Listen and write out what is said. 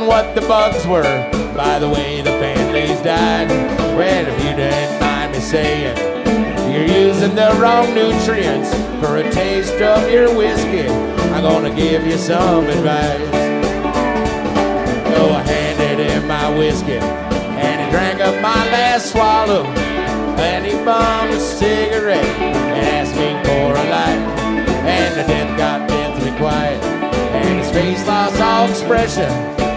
on what the bugs were by the way the families died. Well, if you didn't mind me saying, you're using the wrong nutrients for a taste of your whiskey, I'm gonna give you some advice. So I handed him my whiskey, and he drank up my last swallow. Then he bummed a cigarette and asked me for a light. And the death got deathly quiet, and his face lost all expression.